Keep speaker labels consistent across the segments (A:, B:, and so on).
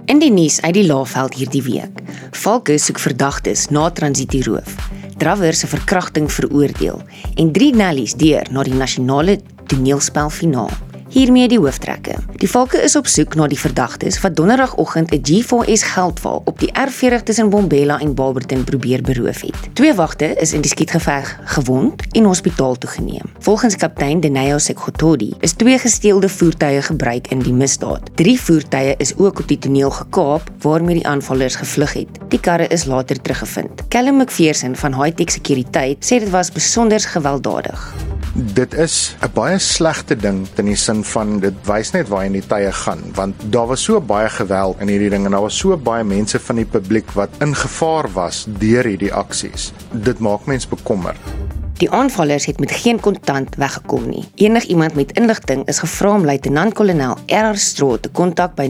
A: In die nuus uit die Laagveld hierdie week. Valke soek verdagtes na transitieroof. Drawer se verkrachting veroordeel en 3 nellies deur na die nasionale toneelspelfinaal. Hiermee die hooftrekke. Die Valke is op soek na die verdagtes wat donderdagoggend 'n G4S geldwaal op die R40 tussen Bombela en Barberton probeer beroof het. 2 wagte is in die skietgeveg gewond en hospitaal toegeneem. Volgens kaptein Deneo Sekhotodi is 2 gesteelde voertuie gebruik in die misdaad. 3 voertuie is ook op die toneel gekaap waarmee die aanvallers gevlug het. Die karre is later teruggevind. Callum McPherson van High-Tech Sekuriteit sê dit was besonder gewelddadig.
B: Dit is 'n baie slegte ding in die sin van dit wys net waar in die tye gaan, want daar was so baie geweld in hierdie ding en daar was so baie mense van die publiek wat in gevaar was deur hierdie aksies. Dit maak mens bekommerd.
A: Die aanvallers het met geen kontant weggekom nie. Enigiemand met inligting is gevra om luitenant-kolonel R.R. Straw te kontak by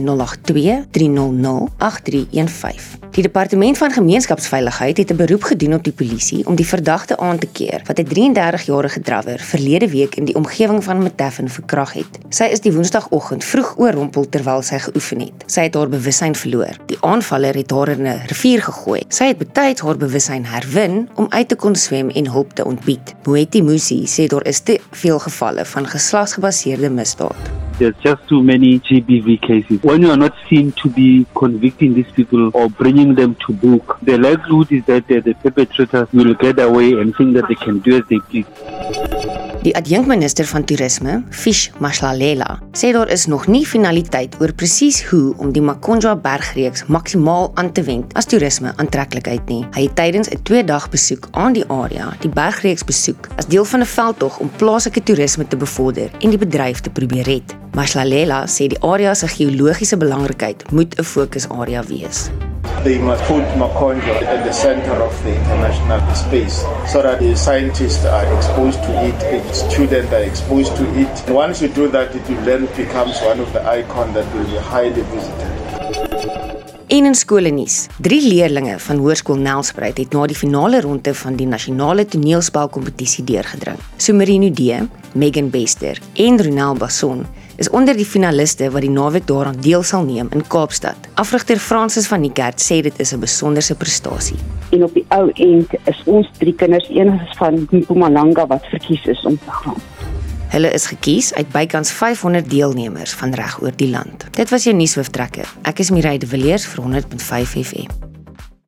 A: 082-300-8315. Die Departement van Gemeenskapsveiligheid het 'n beroep gedoen op die polisie om die verdagte aan te keer wat 'n 33-jarige drawer verlede week in die omgewing van Metaffen verkragt het. Sy is die woensdagoggend vroeg oorrompel terwyl sy geoefen het. Sy het haar bewussyn verloor. Die aanvaller het haar in 'n rivier gegooi. Sy het betyds haar bewussyn herwin om uit te kon swem en hulp te ontbied. Moeti Musi sê daar is te veel gevalle van geslagsgebaseerde misdaad.
C: There's just too many GBV cases. When you are not seen to be convicting these people or bringing them to book, the likelihood is that the perpetrators will get away and think that they can do as they please.
A: Die adjunkminister van toerisme, Fish Mashlalela, sê daar is nog nie finaliteit oor presies hoe om die Makonjwa bergreeks maksimaal aan te wend as toerisme aantreklikheid nie. Hy het tydens 'n 2-dag besoek aan die area die bergreeks besoek as deel van 'n veldtog om plaaslike toerisme te bevorder en die bedryf te probeer red. Mashlalela sê die area se geologiese belangrikheid moet 'n fokusarea wees.
D: They must put Makonjwa at the center of the international space so that the scientists are exposed to it, the students are exposed to it. And once you do that, it will then becomes one of the icons that will be highly visited.
A: En in skoolnuus, 3 leerlinge van Hoërskool Nelspruit het na die finale ronde van die nasionale toneelspelkompetisie deurgedring. Sumerino D, Megan Bester en Ronel Basson is onder die finaliste wat die naweek daaraan deel sal neem in Kaapstad. Afrigter Francis van Niekerk sê dit is 'n besonderse prestasie.
E: En op die ou end is ons 3 kinders enig van Mpumalanga wat verkies is om te gaan.
A: Hulle is gekies uit bykans 500 deelnemers van reg oor die land. Dit was jou nuushooftrekker. Ek is Mireille de Villiers vir 100.5 FM.